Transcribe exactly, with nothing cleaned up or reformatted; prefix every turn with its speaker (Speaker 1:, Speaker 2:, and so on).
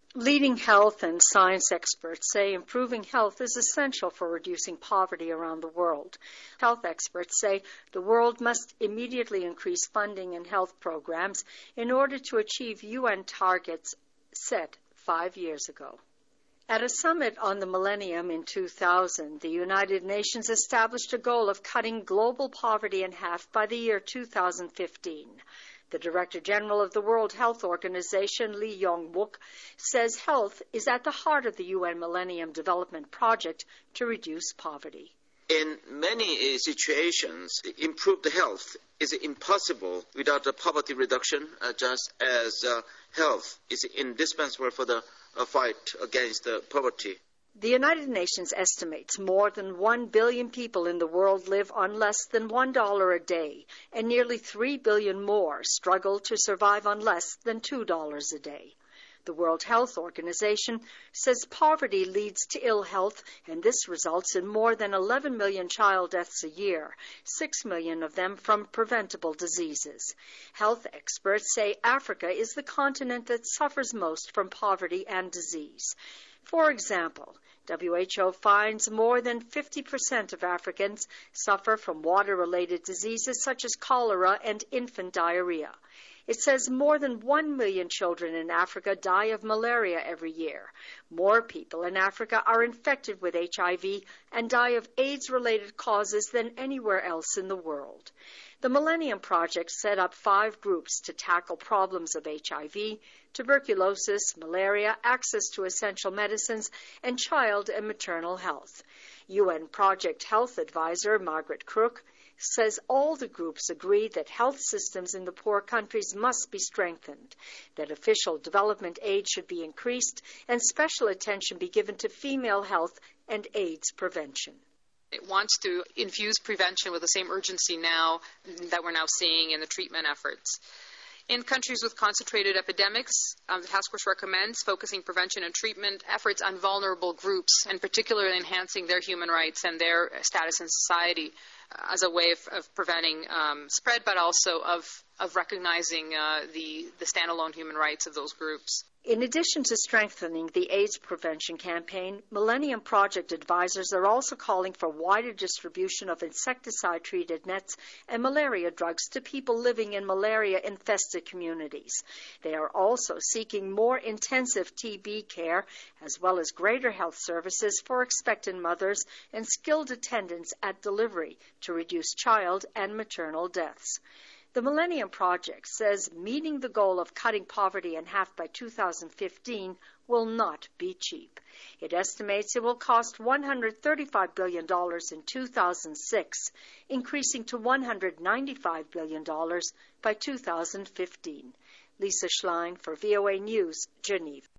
Speaker 1: Leading health and science experts say improving health is essential for reducing poverty around the world. Health experts say the world must immediately increase funding in health programs in order to achieve U N targets set five years ago. At a summit on the millennium in two thousand, the United Nations established a goal of cutting global poverty in half by the year two thousand fifteen. The Director General of the World Health Organization, Lee Yong-wook, says health is at the heart of the U N Millennium Development Project to reduce poverty.
Speaker 2: In many situations, improved health is impossible without the poverty reduction, uh, just as uh, health is indispensable for the uh, fight against uh, poverty.
Speaker 1: The United Nations estimates more than one billion people in the world live on less than one dollar a day, and nearly three billion more struggle to survive on less than two dollars a day. The World Health Organization says poverty leads to ill health, and this results in more than eleven million child deaths a year, six million of them from preventable diseases. Health experts say Africa is the continent that suffers most from poverty and disease. For example, W H O finds more than fifty percent of Africans suffer from water-related diseases such as cholera and infant diarrhea. It says more than one million children in Africa die of malaria every year. More people in Africa are infected with H I V and die of AIDS-related causes than anywhere else in the world. The Millennium Project set up five groups to tackle problems of H I V, tuberculosis, malaria, access to essential medicines, and child and maternal health. U N Project Health Advisor Margaret Crook says all the groups agree that health systems in the poor countries must be strengthened, that official development aid should be increased, and special attention be given to female health and AIDS prevention.
Speaker 3: It wants to infuse prevention with the same urgency now that we're now seeing in the treatment efforts. In countries with concentrated epidemics, um, the task force recommends focusing prevention and treatment efforts on vulnerable groups, and particularly enhancing their human rights and their status in society uh, as a way of, of preventing um, spread, but also of, of recognizing uh, the, the standalone human rights of those groups.
Speaker 1: In addition to strengthening the AIDS prevention campaign, Millennium Project advisors are also calling for wider distribution of insecticide-treated nets and malaria drugs to people living in malaria-infested communities. They are also seeking more intensive T B care, as well as greater health services for expectant mothers and skilled attendants at delivery to reduce child and maternal deaths. The Millennium Project says meeting the goal of cutting poverty in half by two thousand fifteen will not be cheap. It estimates it will cost one hundred thirty-five billion dollars in two thousand six, increasing to one hundred ninety-five billion dollars by two thousand fifteen. Lisa Schlein for V O A News, Geneva.